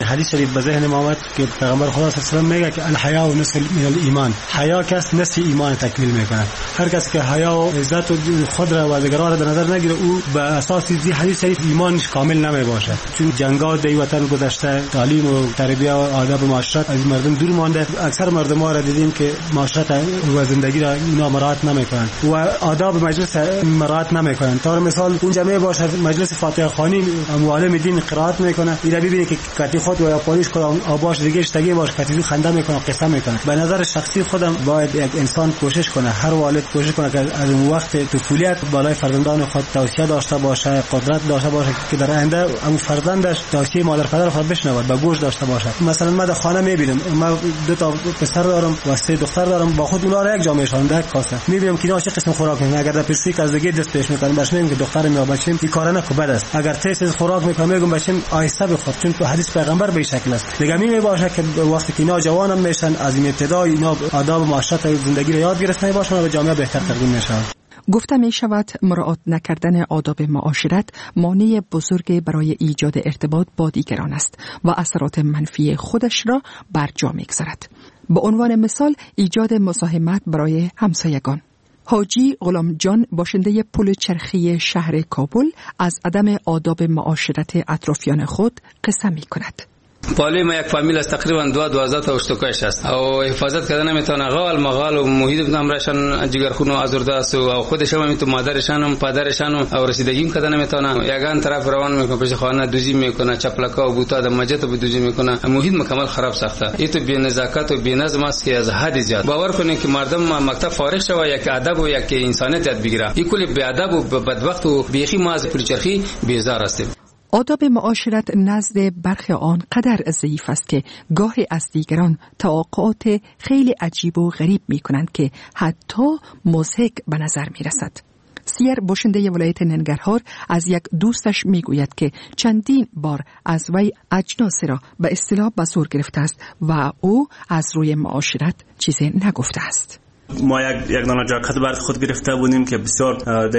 حدیث شریف به ذهن ما آمد که پیغمبر خدا صلی الله علیه و میگه که الحیا و نصف من الایمان، حیا کس نصف ایمان تکمیل میکنه. هر کس که حیا و عزت و خود را و دیگران را در نظر نگیره او به اساس این حدیث شریف ایمانش کامل نمیباشه. چون جنگ‌ها در وطن گذشته تعلیم و تربیت و آداب معاشرت از مردم دور مانده. اکثر مردم ها را دیدیم که معاشرت و زندگی را اینا مراعات نمیکنن و آداب مجلس مراعات نمیکنن. طور مثال اون جمعه باشه مجلس فاتحه خوانی معلم دین قرائت میکنه، اینا ببینید که کتی خود و یا پالیش کدام آباش دیگه اشتگی باش کتی خنده میکنه قصه میکنه. به نظر شخصی خودم باید یک انسان کوشش کنه، هر والد کوشش کنه که از اون وقت طفولیت بالای فرزندان خود توصیه داشته باشه، قدرت داشته باشه که در آینده اون فرزندش توصیه مادر پدر خود بشنود، به گوش داشته باشه. مثلا من در خانه میبینم، من 2 پسر دارم و 3 دختر دارم، با خود اونا را یک جا میشوندم کاسه میبینم که اینا چه قسم خوراک میکنن. اگر در پرسیک از دیگه دست پیش میکنن باش میگم که دخترم یا بچم این کارا نکو بد است. اگر تیز خوراک میکنم میگم بچم آیسته بخور، چون تو حدیث پیغمبر به شکل است. دیگه میباشه که وقتی که اینا جوانم میشن از این ابتدا اینا آداب معاشرت و زندگی را یاد گرفتن باشن و به جامعه بهتر تقدیم میشن. گفته می شود مراعات نکردن آداب معاشرت مانع بزرگ برای ایجاد ارتباط با دیگران است و اثرات منفی خودش را بر جا می‌گذارد. به عنوان مثال ایجاد مزاحمت برای همسایگان. حاجی غلام جان باشنده پل چرخی شهر کابل از عدم آداب معاشرت اطرافیان خود قصه می‌کند. بالای ما یک فامیل است، تقریبا 12 تا اشتکایش است و حفاظت کردن نمیتونه. غال مغال و محیط نامرشان جگرخون و آزرده است و خودش هم میتونه مادرشان و پدرشان و رسیدگی کردن نمیتونه. یگان طرف روان میکنه پیش خانه دوزی میکنه، چپلکا و بوتا د مجت به دوزی میکنه. محیط مکمل خراب ساخته. این تو بی‌نزاکت و بی‌نظم است که از حد زیاد. باور کنید که مردم مکتب فارغ شوه یک ادب و یک انسانیت یاد بگیره. این کلی بی ادب و بدبخت و بیخی ما از پل چرخی بیزار هستیم. آداب معاشرت نزد برخی آن قدر ضعیف است که گاهی از دیگران توقعات خیلی عجیب و غریب می کنند که حتی مضحک به نظر می رسد. سیر باشنده ولایت ننگرهار از یک دوستش می گوید که چندین بار از وی اجناس را به اصطلاح به زور گرفته است و او از روی معاشرت چیزی نگفته است. ما یک دانه جاکت برای خود گرفته بودیم که بسیار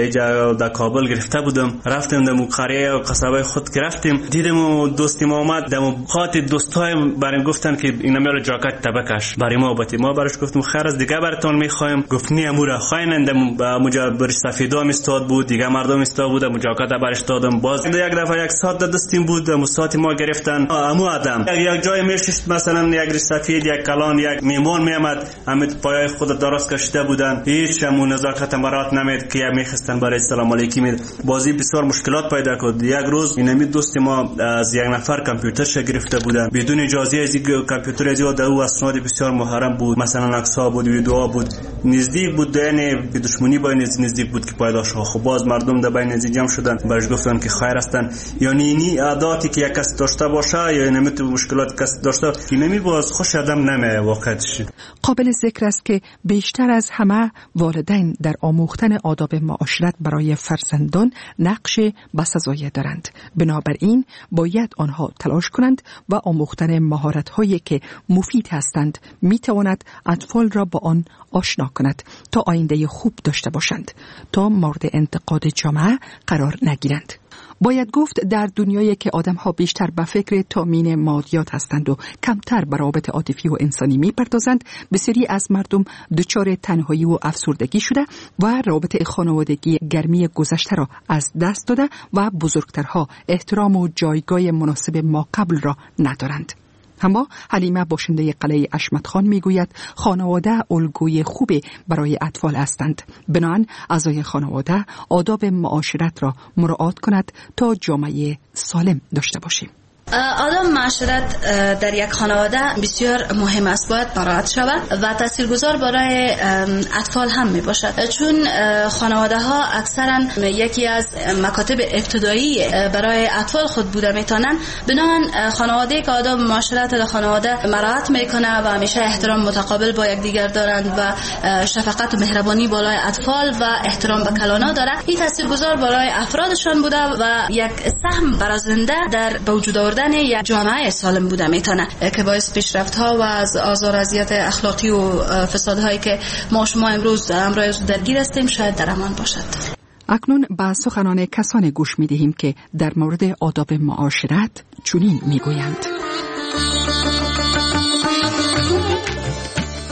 در کابل گرفته بودم. رفتیم در قریه و قصبه خود گرفتیم، دیدم و دوستی ما آمد در خاط دوستایم برام گفتن که اینا میاره جاکت تبکش برای ما باتی. ما براش گفتم خیر از دیگه براتون میخوایم. گفت نه امور خاینند. مجا برش سفیدا استاد بود، دیگه مردم استاد بود، جاکت برش دادم. باز یک دفعه یک ساعت دستیم بود، مستات ما گرفتن. امو آدم یک جای میشست، مثلا یک سفید، یک کلان، یک میمون میامد، همت پای خود درست کشیده بودن، هیچ هم نزاکت مراعات نمید که میخستن برای سلام علیکم. بازی بسیار مشکلات پیدا کرد. یک روز اینمی دوست ما از یک نفر کامپیوترش گرفته بودن بدون اجازه. از کامپیوتر از او اسناد بسیار محرم بود، مثلا عکس‌ها بود، ویدیوها بود، نزدیک بود، یعنی به دشمنی با نزدیک بود که پیدا شد. خب باز مردم در بین جمع شدن، برش گفتن که خیر هستن. یعنی اینی عاداتی که یک کس داشته باشه یا نمیت مشکلات کس داشته اینمی باز خوش آدم نمی واقعش. قابل ذکر است که بیشتر از همه والدین در آموختن آداب معاشرت برای فرزندان نقش بسزایی دارند. بنابراین باید آنها تلاش کنند و آموختن مهارت‌هایی که مفید هستند می‌تواند اطفال را با آن آشنا کند تا آینده خوب داشته باشند، تا مورد انتقاد جامعه قرار نگیرند. باید گفت در دنیایی که آدم‌ها بیشتر به فکر تامین مادیات هستند و کمتر به روابط عاطفی و انسانی می‌پردازند، بسیاری از مردم دچار تنهایی و افسردگی شده و روابط خانوادگی گرمی گذشته را از دست داده و بزرگترها احترام و جایگاه مناسب ماقبل را ندارند. اما حلیمه باشنده قلعه اشمتخان میگوید خانواده الگوی خوبی برای اطفال هستند. بنابراین اعضای خانواده آداب معاشرت را مراعات کند تا جامعه سالم داشته باشیم. آداب معاشرت در یک خانواده بسیار مهم است، باید مراعات شود و تاثیرگذار برای اطفال هم می باشد، چون خانواده ها اکثرا یکی از مکاتب ابتدایی برای اطفال خود بوده میتونن. بنابراین خانواده که آداب معاشرت در خانواده مراعات میکنه و همیشه احترام متقابل با یکدیگر دارند و شفقت و مهربانی بالای اطفال و احترام به کلانا داره، این تاثیرگذار برای افرادشان بوده و یک سهم برازنده در وجود آوردن یک جامعه سالم بوده میتونه که باعث پیشرفت ها و از آزار اذیت اخلاقی و فسادهایی که ما شما امروز درگیر هستیم شاید در امان باشد. اکنون به سخنان کسان گوش میدهیم که در مورد آداب معاشرت چنین میگویند.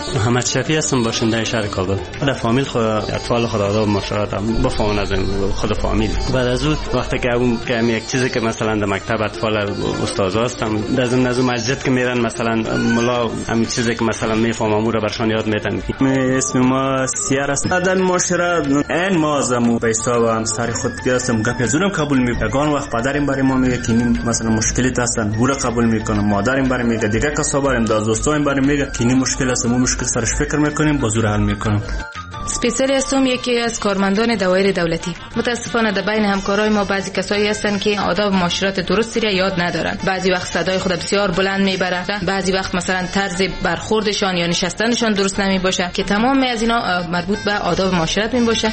محمد شفیع هستم، باشنده شهر کابل. در فامیل اطفال خود آداب معاشرت هم بفهمن از خود فامیل. بعد از اون وقتی که اون یک چیزی که مثلا در مکتب اطفال استادا هستم، در ضمن از مسجد که میرن مثلا ملا همین چیزی که مثلا میفهمم اون رو برشان یاد میدن. اسم ما سیار است. در معاشرت این ما زمو به حساب همسر خود گرفتم گپ زورم قبول میکنم. وقت پدرم برای ما میگه که این مثلا مشکلی هستن، او را قبول میکنم. مادرم برای میگه، دیگه کسا برام دوستایم برای میگه که این مشکل است، ما مشکل سرش فکر میکنیم، با زور حل میکنیم. سپیسیلی هستم، یکی از کارمندان دوایر دولتی. متاسفانه در بین همکارای ما بعضی کسایی هستن که آداب معاشرت درستی را یاد ندارن. بعضی وقت صدای خود بسیار بلند میبرن، بعضی وقت مثلا طرز برخوردشان یا نشستنشان درست نمیباشه که تمام از اینا مربوط به آداب معاشرت میباشه.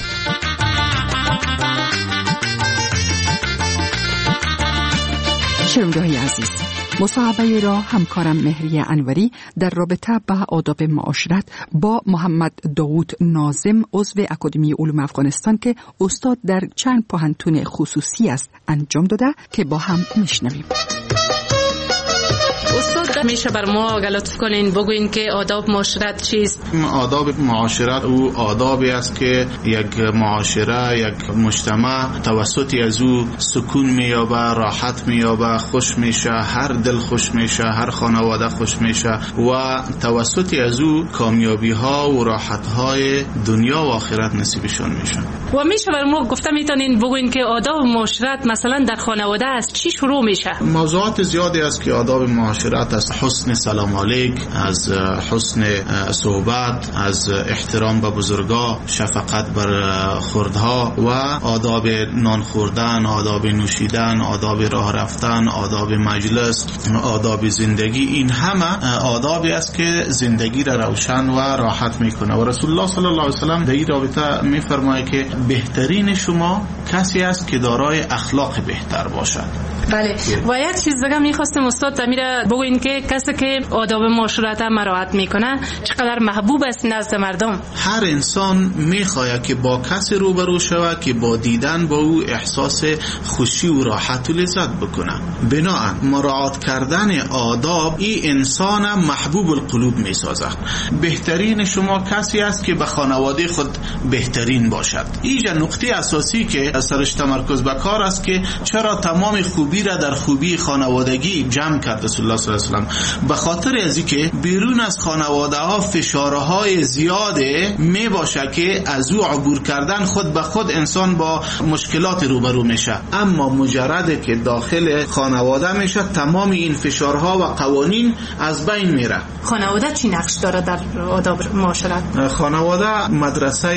شنونده‌های عزیز، مصاحبه را همکارم مهری انوری در رابطه با آداب معاشرت با محمد داوود ناظم، عضو اکادمی علوم افغانستان که استاد در چند پوهنتون خصوصی است انجام داده که با هم میشنویم. استاد میشه بر ما اگه لطف کنین بگوین که آداب معاشرت چیست؟ آداب معاشرت او آدابی است که یک معاشره، یک مجتمع توسط از او سکون مییابه، راحت مییابه، خوش میشه، هر دل خوش میشه، هر خانواده خوش میشه و توسط از او کامیابی ها و راحت های دنیا و آخرت نصیبشون میشه. و میشه بر ما گفته میتونین بگوین که آداب معاشرت مثلا در خانواده از چی شروع میشه؟ موضوعات زیادی است که آداب معاشرت از حسن سلام علیک، از حسن صحبت، از احترام به بزرگا، شفقت بر خردها و آداب نان خوردن، آداب نوشیدن، آداب راه رفتن، آداب مجلس، آداب زندگی. این همه آدابی است که زندگی را روشن و راحت میکنه و رسول الله صلی الله علیه و سلم در این رابطه میفرماید که بهترین شما کسی است که دارای اخلاق بهتر باشد. بله. و یک چیز دیگه میخواستم استاد میره بگوین که کسی که آداب معاشرت مراعات میکنه چقدر محبوب است نزد مردم. هر انسان میخواهد که با کسی روبرو شود که با دیدن با او احساس خوشی و راحت و لذت بکنه. بنابراین مراعات کردن آداب این انسان محبوب القلوب میسازد. بهترین شما کسی است که به خانواده خود بهترین باشد. اینجا نقطه اساسی که سرش تمرکز به کار است که چرا تمام خوبی را در خوبی خانوادگی جمع کرد رسول الله صلی الله علیه و سلم. به خاطر از اینکه بیرون از خانواده ها فشارهای زیاده می باشه که از او عبور کردن خود به خود انسان با مشکلات روبرو میشه، اما مجرد که داخل خانواده میشه تمام این فشارها و قوانین از بین میره. خانواده چی نقش داره در آداب معاشرت؟ خانواده مدرسه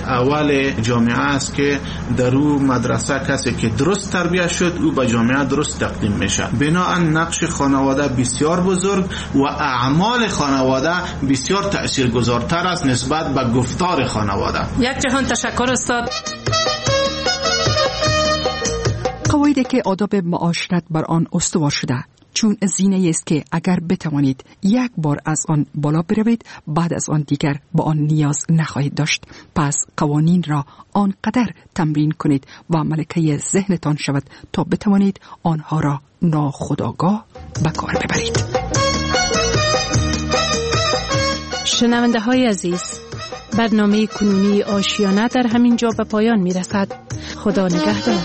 اول جامعه است که در او مدرسه کسی که درست تربیت شد او به جامعه درست تقدیم میشه. بنابراین نقش خانواده بسیار بزرگ و اعمال خانواده بسیار تأثیرگذارتر است نسبت به گفتار خانواده. یک جهان تشکر استاد. قواعدی که آداب معاشرت بر آن استوار شده چون زینه است که اگر بتوانید یک بار از آن بالا بروید بعد از آن دیگر با آن نیاز نخواهید داشت. پس قوانین را آنقدر تمرین کنید و ملکه ذهنتان شود تا بتوانید آنها را ناخودآگاه به کار ببرید. شنونده های عزیز، برنامه کنونی آشیانه در همین جا به پایان می رسد. خدا نگهدار.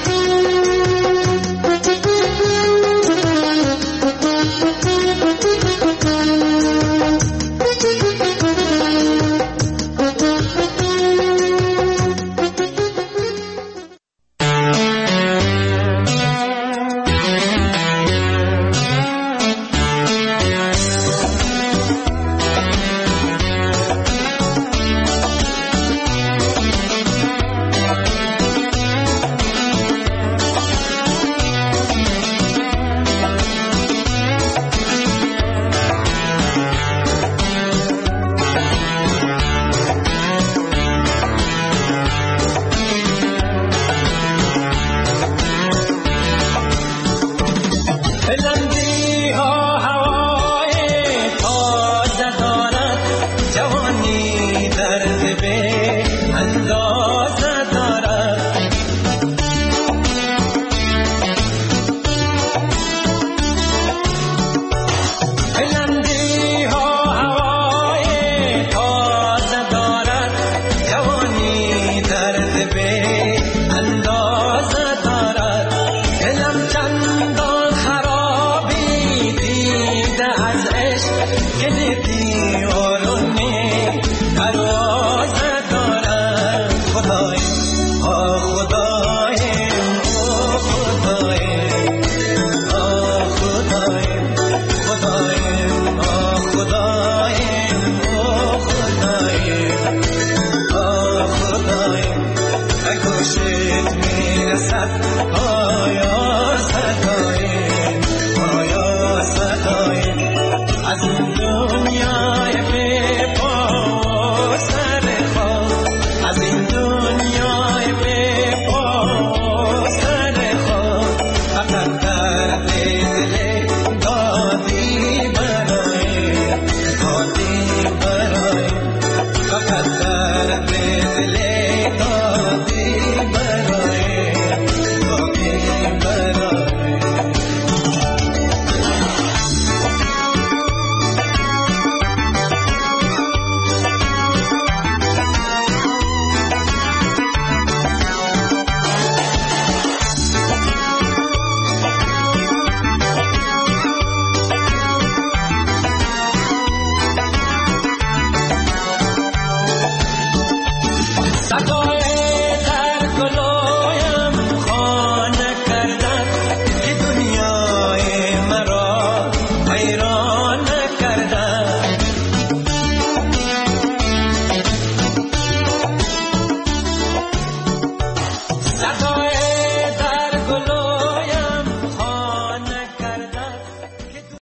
عشق که